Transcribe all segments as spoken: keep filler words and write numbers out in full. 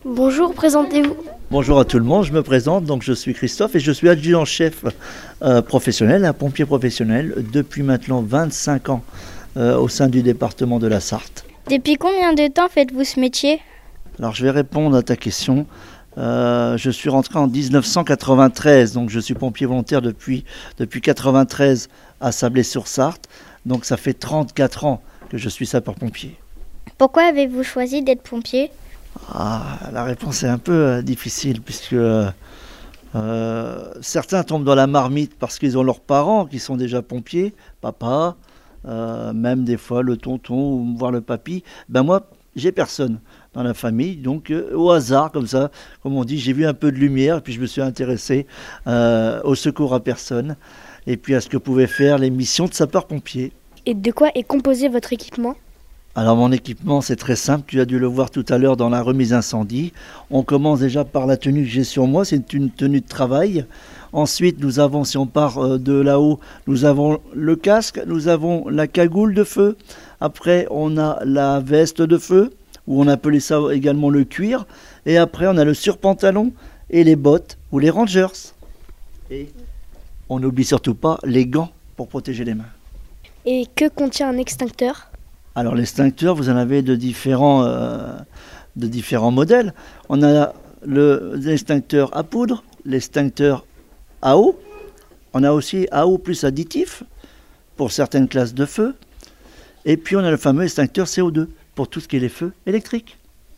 Bonjour, présentez-vous. Bonjour à tout le monde, je me présente, donc je suis Christophe et je suis adjudant-chef euh, professionnel, un pompier professionnel depuis maintenant vingt-cinq ans euh, au sein du département de la Sarthe. Depuis combien de temps faites-vous ce métier? Alors je vais répondre à ta question. Euh, je suis rentré en dix-neuf cent quatre-vingt-treize, donc je suis pompier volontaire depuis, depuis quatre-vingt-treize à Sablé-sur-Sarthe, donc ça fait trente-quatre ans que je suis sapeur-pompier. Pourquoi avez-vous choisi d'être pompier? Ah, la réponse est un peu euh, difficile puisque euh, certains tombent dans la marmite parce qu'ils ont leurs parents qui sont déjà pompiers, papa, euh, même des fois le tonton ou voire le papy. Ben moi, j'ai personne dans la famille, donc euh, au hasard comme ça, comme on dit, j'ai vu un peu de lumière et puis je me suis intéressé euh, au secours à personne et puis à ce que pouvaient faire les missions de sapeur-pompier. Et de quoi est composé votre équipement? Alors mon équipement c'est très simple, tu as dû le voir tout à l'heure dans la remise incendie. On commence déjà par la tenue que j'ai sur moi, c'est une tenue de travail. Ensuite nous avons, si on part de là-haut, nous avons le casque, nous avons la cagoule de feu. Après on a la veste de feu, ou on appelait ça également le cuir. Et après on a le surpantalon et les bottes ou les rangers. Et on n'oublie surtout pas les gants pour protéger les mains. Et que contient un extincteur? Alors l'extincteur, vous en avez de différents, euh, de différents modèles. On a le, l'extincteur à poudre, l'extincteur à eau. On a aussi à eau plus additif pour certaines classes de feu. Et puis on a le fameux extincteur C O deux pour tout ce qui est les feux électriques.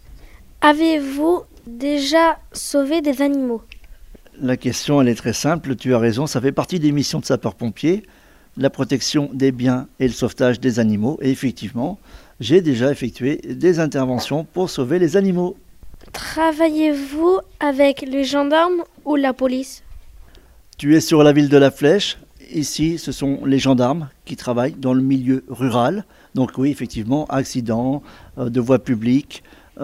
Avez-vous déjà sauvé des animaux? La question, elle est très simple, tu as raison, ça fait partie des missions de sapeur-pompier. La protection des biens et le sauvetage des animaux. Et effectivement, j'ai déjà effectué des interventions pour sauver les animaux. Travaillez-vous avec les gendarmes ou la police? Tu es sur la ville de La Flèche. Ici, ce sont les gendarmes qui travaillent dans le milieu rural. Donc oui, effectivement, accident euh, de voie publique,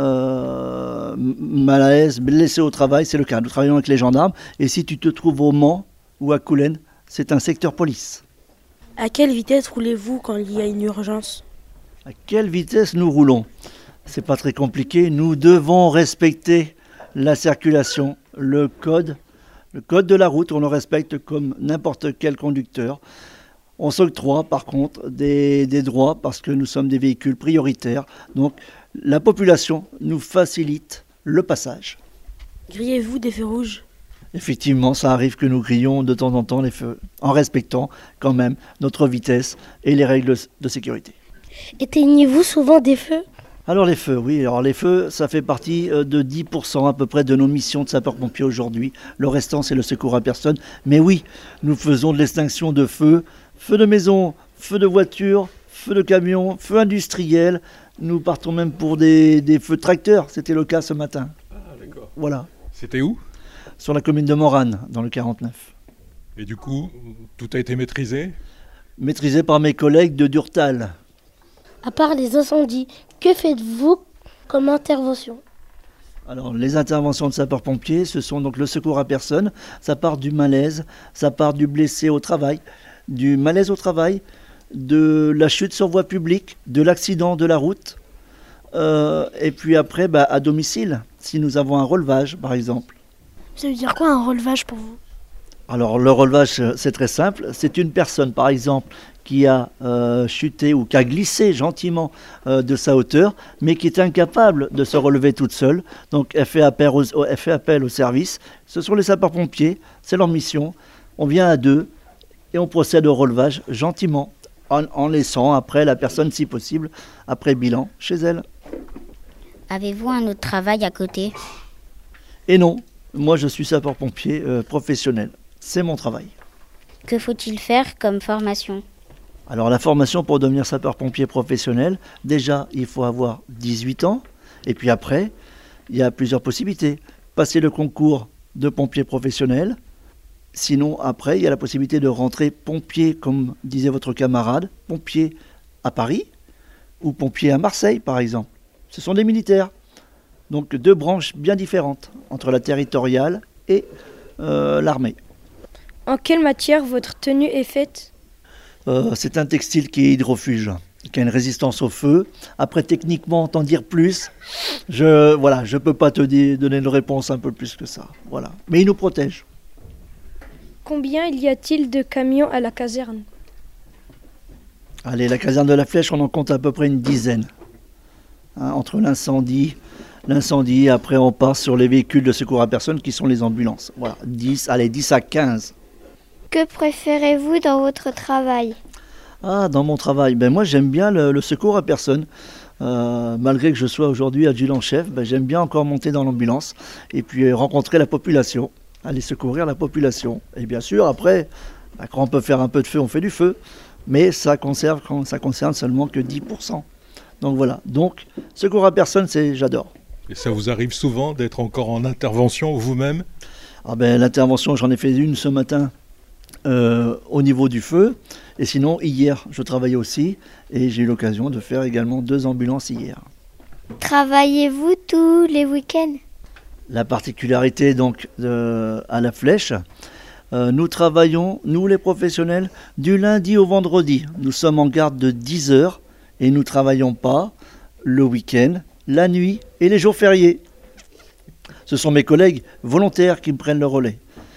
euh, malaise, blessé au travail, c'est le cas. Nous travaillons avec les gendarmes. Et si tu te trouves au Mans ou à Coulennes, c'est un secteur police. À quelle vitesse roulez-vous quand il y a une urgence? À quelle vitesse nous roulons? C'est pas très compliqué. Nous devons respecter la circulation, le code, le code de la route. On le respecte comme n'importe quel conducteur. On s'octroie par contre des, des droits parce que nous sommes des véhicules prioritaires. Donc la population nous facilite le passage. Grillez-vous des feux rouges? Effectivement, ça arrive que nous grillons de temps en temps les feux, en respectant quand même notre vitesse et les règles de sécurité. Éteignez-vous souvent des feux? Alors les feux, oui. Alors les feux, ça fait partie de dix pour cent à peu près de nos missions de sapeurs-pompiers aujourd'hui. Le restant, c'est le secours à personne. Mais oui, nous faisons de l'extinction de feux, feux de maison, feux de voiture, feux de camion, feux industriels. Nous partons même pour des, des feux de tracteurs. C'était le cas ce matin. Ah, d'accord. Voilà. C'était où? Sur la commune de Morane, dans le quarante-neuf. Et du coup, tout a été maîtrisé? Maîtrisé par mes collègues de Durtal. À part les incendies, que faites-vous comme intervention? Alors, les interventions de sapeurs-pompiers, ce sont donc le secours à personne. Ça part du malaise, ça part du blessé au travail, du malaise au travail, de la chute sur voie publique, de l'accident de la route. Euh, et puis après, bah, à domicile, si nous avons un relevage, par exemple. Ça veut dire quoi un relevage pour vous? Alors le relevage, c'est très simple. C'est une personne, par exemple, qui a euh, chuté ou qui a glissé gentiment euh, de sa hauteur, mais qui est incapable de se relever toute seule. Donc elle fait appel au, elle fait appel au service. Ce sont les sapeurs-pompiers, c'est leur mission. On vient à deux et on procède au relevage gentiment, en, en laissant après la personne, si possible, après bilan, chez elle. Avez-vous un autre travail à côté? Et non. Moi, je suis sapeur-pompier euh, professionnel. C'est mon travail. Que faut-il faire comme formation? Alors, la formation pour devenir sapeur-pompier professionnel, déjà, il faut avoir dix-huit ans. Et puis après, il y a plusieurs possibilités. Passer le concours de pompier professionnel. Sinon, après, il y a la possibilité de rentrer pompier, comme disait votre camarade, pompier à Paris ou pompier à Marseille, par exemple. Ce sont des militaires. Donc deux branches bien différentes entre la territoriale et euh, l'armée. En quelle matière votre tenue est faite? euh, C'est un textile qui est hydrofuge. qui a une résistance au feu. Après, techniquement, t'en dire plus, je voilà, je peux pas te dire, donner une réponse un peu plus que ça. Voilà. Mais il nous protège. Combien il y a-t-il de camions à la caserne? Allez, la caserne de la Flèche, on en compte à peu près une dizaine. Hein, entre l'incendie, l'incendie, après on passe sur les véhicules de secours à personne qui sont les ambulances. Voilà, dix, allez, dix à quinze. Que préférez-vous dans votre travail? Ah, dans mon travail, ben moi j'aime bien le, le secours à personne. Euh, malgré que je sois aujourd'hui adjudant-chef, ben j'aime bien encore monter dans l'ambulance et puis rencontrer la population, aller secourir la population. Et bien sûr, après, ben, quand on peut faire un peu de feu, on fait du feu, mais ça conserve, ça concerne seulement que dix pour cent. Donc voilà, donc secours à personne, c'est j'adore. Et ça vous arrive souvent d'être encore en intervention vous-même? Ah ben, l'intervention, j'en ai fait une ce matin euh, au niveau du feu. Et sinon, hier, je travaillais aussi et j'ai eu l'occasion de faire également deux ambulances hier. Travaillez-vous tous les week-ends? La particularité donc de, à la Flèche, euh, nous travaillons, nous les professionnels, du lundi au vendredi. Nous sommes en garde de dix heures et nous ne travaillons pas le week-end, la nuit et les jours fériés. Ce sont mes collègues volontaires qui me prennent le relais.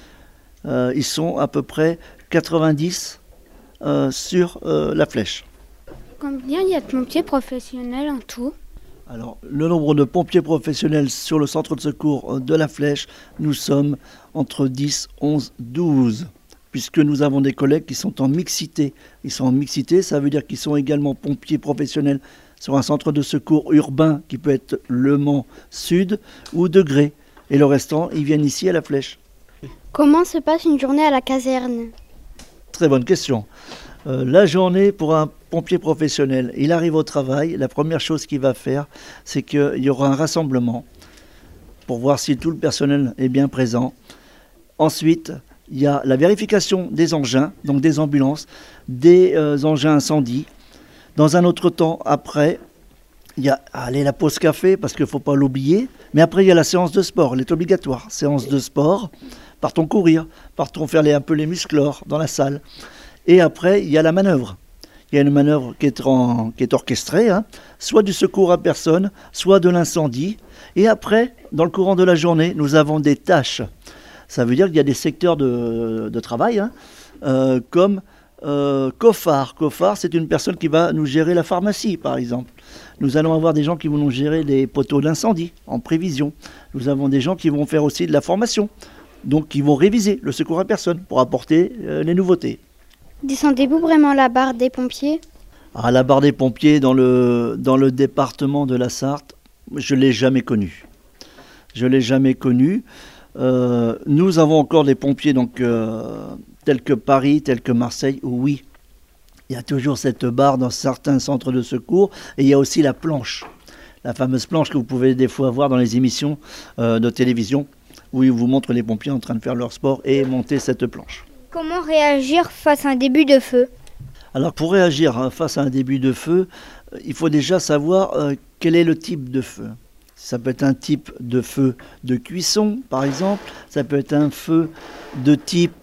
Euh, ils sont à peu près quatre-vingt-dix euh, sur euh, la Flèche. Combien il y a de pompiers professionnels en tout? Alors, le nombre de pompiers professionnels sur le centre de secours de la Flèche, nous sommes entre dix, onze, douze, puisque nous avons des collègues qui sont en mixité. Ils sont en mixité, ça veut dire qu'ils sont également pompiers professionnels sur un centre de secours urbain qui peut être Le Mans Sud ou Degré. Et le restant, ils viennent ici à la Flèche. Comment se passe une journée à la caserne? Très bonne question. Euh, la journée pour un pompier professionnel, il arrive au travail, la première chose qu'il va faire, c'est qu'il y aura un rassemblement pour voir si tout le personnel est bien présent. Ensuite, il y a la vérification des engins, donc des ambulances, des euh, engins incendies. Dans un autre temps, après, il y a allez, la pause café, parce qu'il ne faut pas l'oublier. Mais après, il y a la séance de sport, elle est obligatoire. Séance de sport, partons courir, partons faire les, un peu les musclores dans la salle. Et après, il y a la manœuvre. Il y a une manœuvre qui est, en, qui est orchestrée, hein, soit du secours à personne, soit de l'incendie. Et après, dans le courant de la journée, nous avons des tâches. Ça veut dire qu'il y a des secteurs de, de travail, hein, euh, comme euh, coffard. Coffard, c'est une personne qui va nous gérer la pharmacie, par exemple. Nous allons avoir des gens qui vont nous gérer les poteaux d'incendie en prévision. Nous avons des gens qui vont faire aussi de la formation, donc qui vont réviser le secours à personne pour apporter euh, les nouveautés. Descendez-vous vraiment la barre des pompiers? Ah, la barre des pompiers dans le, dans le département de la Sarthe, je ne l'ai jamais connue. Je ne l'ai jamais connue. Euh, nous avons encore des pompiers donc, euh, tels que Paris, tels que Marseille, où oui, il y a toujours cette barre dans certains centres de secours. Et il y a aussi la planche, la fameuse planche que vous pouvez des fois voir dans les émissions euh, de télévision, où ils vous montrent les pompiers en train de faire leur sport et monter cette planche. Comment réagir face à un début de feu? Alors pour réagir hein, face à un début de feu, euh, il faut déjà savoir euh, quel est le type de feu. Ça peut être un type de feu de cuisson, par exemple. Ça peut être un feu de type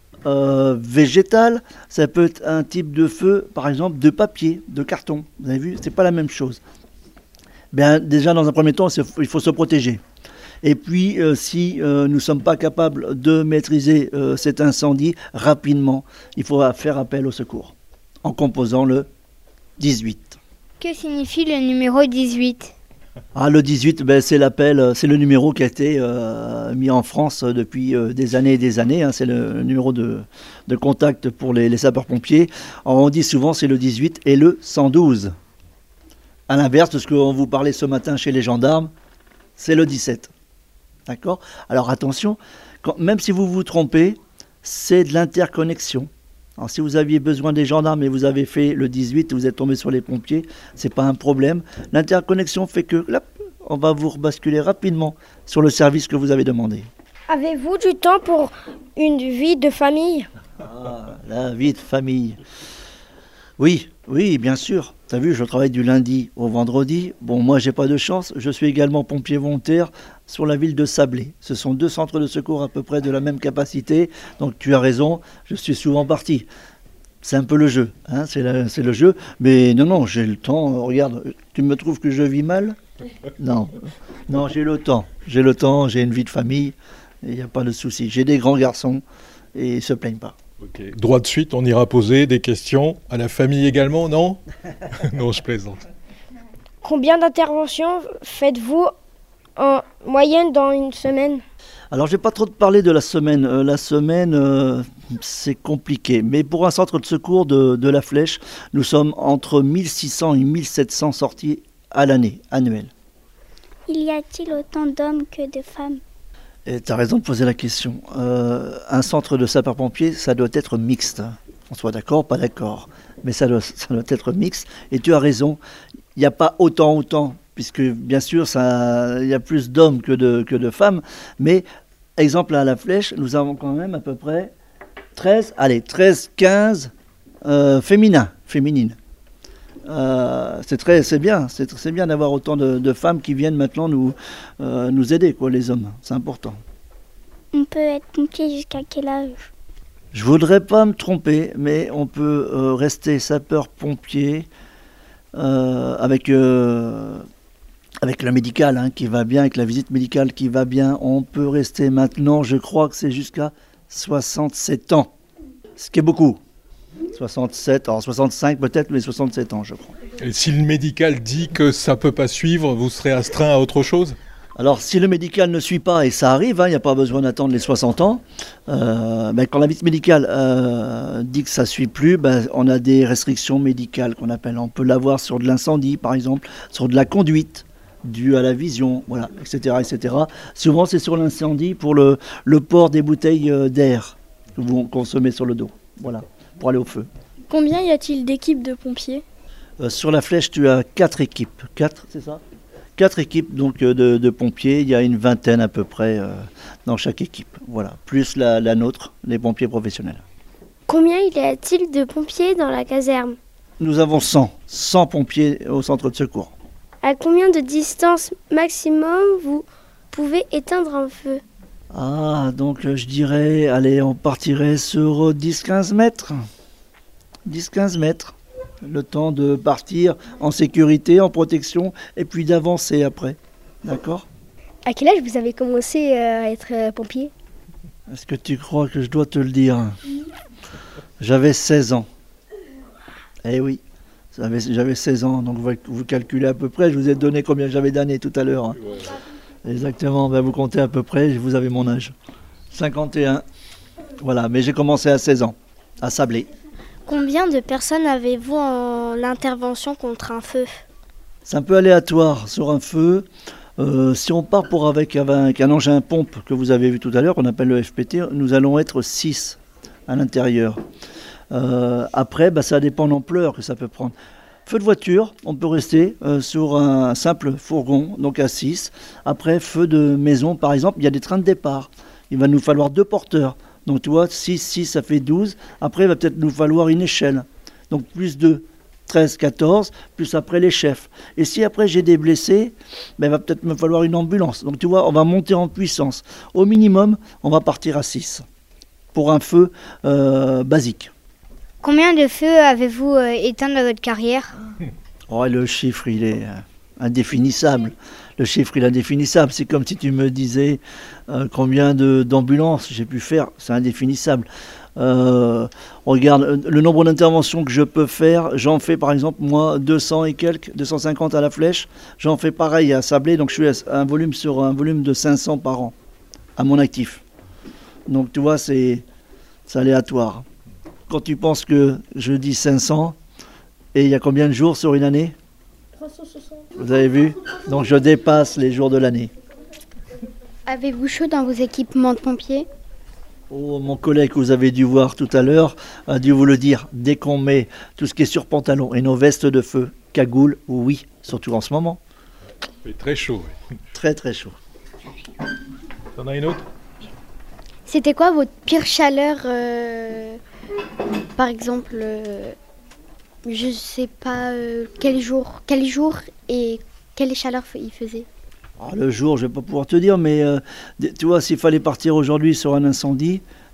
euh, végétal. Ça peut être un type de feu, par exemple, de papier, de carton. Vous avez vu, c'est pas la même chose. Bien, déjà, dans un premier temps, il faut se protéger. Et puis, euh, si euh, nous ne sommes pas capables de maîtriser euh, cet incendie rapidement, il faut faire appel au secours en composant le dix-huit. Que signifie le numéro dix-huit? Ah, le dix-huit, ben, c'est l'appel, c'est le numéro qui a été euh, mis en France depuis euh, des années et des années. Hein, c'est le numéro de, de contact pour les, les sapeurs-pompiers. Alors, on dit souvent c'est le dix-huit et le cent douze. À l'inverse de ce qu'on vous parlait ce matin chez les gendarmes, c'est le dix-sept. D'accord ? Alors attention, quand, même si vous vous trompez, c'est de l'interconnexion. Alors si vous aviez besoin des gendarmes et vous avez fait le dix-huit et vous êtes tombé sur les pompiers, c'est pas un problème. L'interconnexion fait que là, on va vous rebasculer rapidement sur le service que vous avez demandé. Avez-vous du temps pour une vie de famille? Ah, la vie de famille. Oui, oui, bien sûr. Tu as vu, je travaille du lundi au vendredi. Bon, moi, j'ai pas de chance. Je suis également pompier volontaire sur la ville de Sablé. Ce sont deux centres de secours à peu près de la même capacité. Donc, tu as raison, je suis souvent parti. C'est un peu le jeu, hein, c'est, la, c'est le jeu. Mais non, non, j'ai le temps. Regarde, tu me trouves que je vis mal ? Non, non, j'ai le temps. J'ai le temps, j'ai une vie de famille, il n'y a pas de souci. J'ai des grands garçons et ils ne se plaignent pas. Ok. Droit de suite, on ira poser des questions à la famille également, non ? Non, je plaisante. Combien d'interventions faites-vous en moyenne dans une semaine ? Alors, je ne vais pas trop te parler de la semaine. Euh, la semaine, euh, c'est compliqué. Mais pour un centre de secours de, de la Flèche, nous sommes entre mille six cents et mille sept cents sorties à l'année, annuelle. Il y a-t-il autant d'hommes que de femmes ? Et tu as raison de poser la question. Euh, un centre de sapeurs-pompiers, ça doit être mixte. On soit d'accord, pas d'accord. Mais ça doit, ça doit être mixte. Et tu as raison, il n'y a pas autant, autant. Puisque bien sûr, il y a plus d'hommes que de, que de femmes. Mais, exemple à la Flèche, nous avons quand même à peu près treize, allez, treize, quinze euh, féminins, féminines. Euh, c'est, très, c'est bien, c'est, c'est bien d'avoir autant de, de femmes qui viennent maintenant nous, euh, nous aider, quoi, les hommes. C'est important. On peut être pompier jusqu'à quel âge ? Je voudrais pas me tromper, mais on peut euh, rester sapeur-pompier euh, avec... Euh, Avec le médical hein, qui va bien, avec la visite médicale qui va bien, on peut rester maintenant, je crois que c'est jusqu'à soixante-sept ans. Ce qui est beaucoup. soixante-sept, alors soixante-cinq peut-être, mais soixante-sept ans je crois. Et si le médical dit que ça ne peut pas suivre, vous serez astreint à autre chose ? Alors si le médical ne suit pas, et ça arrive, il hein, n'y a pas besoin d'attendre les soixante ans, euh, ben, quand la visite médicale euh, dit que ça ne suit plus, ben, on a des restrictions médicales qu'on appelle. On peut l'avoir sur de l'incendie par exemple, sur de la conduite, dû à la vision, voilà, et cetera, et cetera. Souvent, c'est sur l'incendie pour le, le port des bouteilles d'air que vous consommez sur le dos, voilà, pour aller au feu. Combien y a-t-il d'équipes de pompiers ? euh, Sur la Flèche, tu as quatre équipes, quatre, c'est ça ? Quatre équipes donc de, de pompiers. Il y a une vingtaine à peu près euh, dans chaque équipe, voilà, plus la, la nôtre, les pompiers professionnels. Combien y a-t-il de pompiers dans la caserne ? Nous avons cent, cent pompiers au centre de secours. À combien de distance maximum vous pouvez éteindre un feu ? Ah, donc je dirais, allez, on partirait sur dix à quinze mètres. dix à quinze mètres. Le temps de partir en sécurité, en protection, et puis d'avancer après. D'accord ? À quel âge vous avez commencé à être pompier ? Est-ce que tu crois que je dois te le dire ? J'avais seize ans. Eh oui. J'avais, j'avais seize ans, donc vous, vous calculez à peu près, je vous ai donné combien j'avais d'années tout à l'heure. Hein. Ouais. Exactement, ben vous comptez à peu près, vous avez mon âge. cinquante et un. Voilà, mais j'ai commencé à seize ans, à Sablé. Combien de personnes avez-vous en intervention contre un feu ? C'est un peu aléatoire sur un feu. Euh, si on part pour avec, avec un engin pompe que vous avez vu tout à l'heure, qu'on appelle le F P T, nous allons être six à l'intérieur. Euh, après, bah, ça dépend de l'ampleur que ça peut prendre. Feu de voiture, on peut rester euh, sur un simple fourgon, donc à six. Après, feu de maison, par exemple, il y a des trains de départ. Il va nous falloir deux porteurs. Donc tu vois, six, six, ça fait douze. Après, il va peut-être nous falloir une échelle. Donc plus deux, treize, quatorze, plus après les chefs. Et si après j'ai des blessés, ben, il va peut-être me falloir une ambulance. Donc tu vois, on va monter en puissance. Au minimum, on va partir à six pour un feu euh, basique. Combien de feux avez-vous euh, éteints dans votre carrière ? Oh, le chiffre, il est euh, indéfinissable. Le chiffre, il est indéfinissable. C'est comme si tu me disais euh, combien de, d'ambulances j'ai pu faire. C'est indéfinissable. Euh, regarde, le nombre d'interventions que je peux faire, j'en fais par exemple, moi, deux cents et quelques, deux cent cinquante à la Flèche. J'en fais pareil à Sablé, donc je suis à un volume sur un volume de cinq cents par an, à mon actif. Donc tu vois, c'est, c'est aléatoire. Quand tu penses que je dis cinq cents, et il y a combien de jours sur une année ? trois cent soixante. Vous avez vu ? Donc je dépasse les jours de l'année. Avez-vous chaud dans vos équipements de pompiers ? Oh, mon collègue que vous avez dû voir tout à l'heure a dû vous le dire. Dès qu'on met tout ce qui est sur pantalon et nos vestes de feu, cagoule, oui, surtout en ce moment. Il fait très chaud. Oui. Très très chaud. T'en as une autre ? C'était quoi votre pire chaleur euh, Par exemple, euh, je sais pas euh, quel jour, quel jour et quelle chaleur il faisait. Alors, le jour, je ne vais pas pouvoir te dire, mais euh, tu vois, s'il fallait partir aujourd'hui sur un incendie,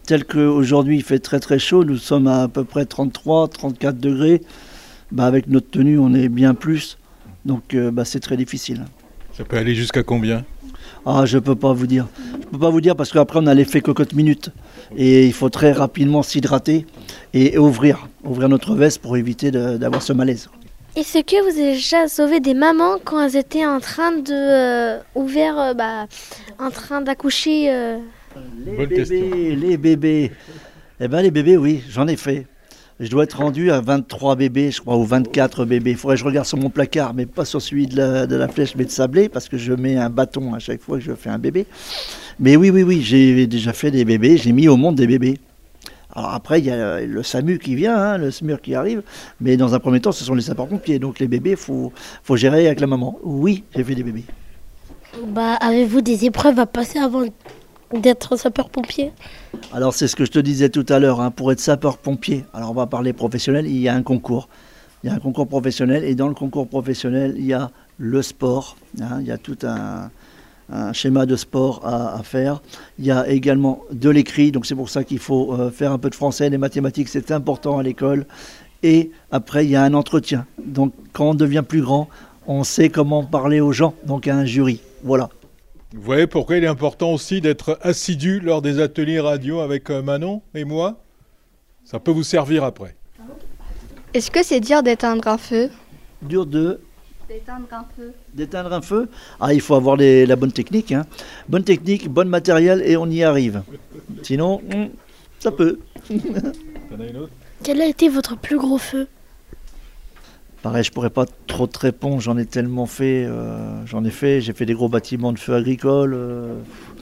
tel qu'aujourd'hui il fait très très chaud, nous sommes à à peu près trente-trois, trente-quatre degrés, bah, avec notre tenue on est bien plus, donc euh, bah, c'est très difficile. Ça peut aller jusqu'à combien? Ah, je peux pas vous dire. Je peux pas vous dire parce qu'après on a l'effet cocotte minute et il faut très rapidement s'hydrater et, et ouvrir, ouvrir notre veste pour éviter de, d'avoir ce malaise. Est-ce que vous avez déjà sauvé des mamans quand elles étaient en train de euh, ouvrir, euh, bah, en train d'accoucher euh... Les Bonne bébés, question. les bébés. Eh ben les bébés, oui, j'en ai fait. Je dois être rendu à vingt-trois bébés, je crois, ou vingt-quatre bébés. Il faudrait que je regarde sur mon placard, mais pas sur celui de la, de la flèche, mais de Sablé, parce que je mets un bâton à chaque fois que je fais un bébé. Mais oui, oui, oui, j'ai déjà fait des bébés, j'ai mis au monde des bébés. Alors après, il y a le SAMU qui vient, hein, le SMUR qui arrive, mais dans un premier temps, ce sont les sapeurs-pompiers. Donc les bébés, il faut, faut gérer avec la maman. Oui, j'ai fait des bébés. Bah, avez-vous des épreuves à passer avant d'être sapeur-pompier? Alors c'est ce que je te disais tout à l'heure, hein, pour être sapeur-pompier, alors on va parler professionnel, il y a un concours. Il y a un concours professionnel et dans le concours professionnel, il y a le sport, hein, il y a tout un, un schéma de sport à, à faire. Il y a également de l'écrit, donc c'est pour ça qu'il faut euh, faire un peu de français, des mathématiques, c'est important à l'école. Et après, il y a un entretien. Donc quand on devient plus grand, on sait comment parler aux gens, donc il y a un jury. Voilà. Vous voyez pourquoi il est important aussi d'être assidu lors des ateliers radio avec euh, Manon et moi? Ça peut vous servir après. Est-ce que c'est dur d'éteindre un feu? Dur de... D'éteindre un feu. D'éteindre un feu? Ah, il faut avoir les, la bonne technique. Hein. Bonne technique, bon matériel et on y arrive. Sinon, hmm, ça peut. T'en as une autre? Quel a été votre plus gros feu? Pareil, je pourrais pas trop te répondre, j'en ai tellement fait. Euh, j'en ai fait, j'ai fait des gros bâtiments de feu agricoles. Euh,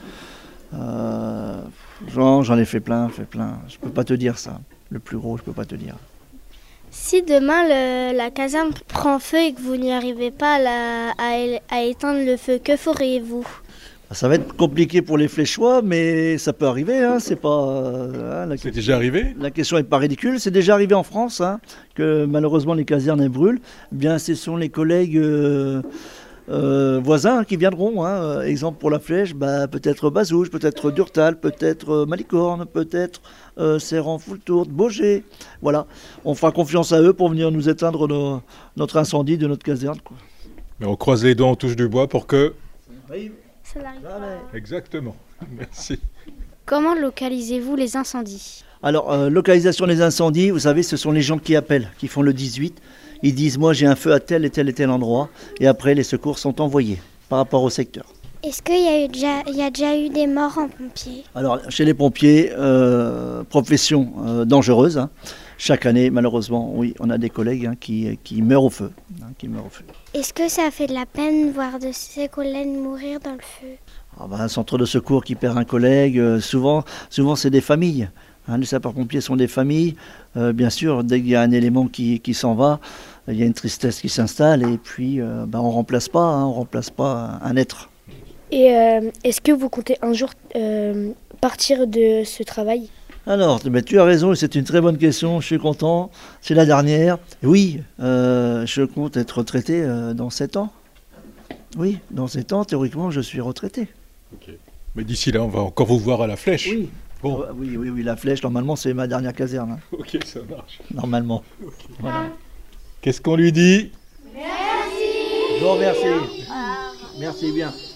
euh, j'en, j'en ai fait plein, fait plein. Je peux pas te dire ça. Le plus gros, je peux pas te dire. Si demain le- la caserne prend feu et que vous n'y arrivez pas à, la- à é- à éteindre le feu, que feriez-vous? Ça va être compliqué pour les fléchois, mais ça peut arriver. Hein, c'est pas. euh, hein, la, C'est déjà arrivé? la question n'est pas ridicule. C'est déjà arrivé en France hein, que malheureusement les casernes elles brûlent. Eh bien, ce sont les collègues euh, euh, voisins qui viendront. Hein. Euh, Exemple pour la flèche, bah, peut-être Bazouge, peut-être Durtal, peut-être euh, Malicorne, peut-être euh, Serran, Foultourde, Baugé. Voilà. On fera confiance à eux pour venir nous éteindre nos- notre incendie de notre caserne. Quoi. Mais on croise les doigts, on touche du bois pour que... Oui. Ça n'arrive pas. Exactement. Merci. Comment localisez-vous les incendies? Alors, euh, localisation des incendies, vous savez, ce sont les gens qui appellent, qui font le dix-huit. Ils disent, moi j'ai un feu à tel et tel et tel endroit. Et après, les secours sont envoyés par rapport au secteur. Est-ce qu'il y a, eu déjà, il y a déjà eu des morts en pompiers? Alors, chez les pompiers, euh, profession euh, dangereuse. Hein. Chaque année, malheureusement, oui, on a des collègues hein, qui, qui meurent au feu. Hein, qui meurent au feu. Est-ce que ça fait de la peine de voir de ses collègues mourir dans le feu? Ah ben, un centre de secours qui perd un collègue, euh, souvent, souvent c'est des familles. Hein, les sapeurs-pompiers sont des familles. Euh, bien sûr, dès qu'il y a un élément qui, qui s'en va, il y a une tristesse qui s'installe et puis euh, ben, on ne remplace pas, hein, on remplace pas un être. Et euh, est-ce que vous comptez un jour euh, partir de ce travail? Alors, mais tu as raison, c'est une très bonne question, je suis content. C'est la dernière. Oui, euh, je compte être retraité euh, dans sept ans. Oui, dans sept ans, théoriquement, je suis retraité. Okay. Mais d'ici là, on va encore vous voir à la flèche. Oui. Bon. Euh, oui, oui, oui, la flèche, normalement, c'est ma dernière caserne. Hein. Ok, ça marche. Normalement. Okay. Voilà. Qu'est-ce qu'on lui dit? Merci. Je vous remercie. Merci bien.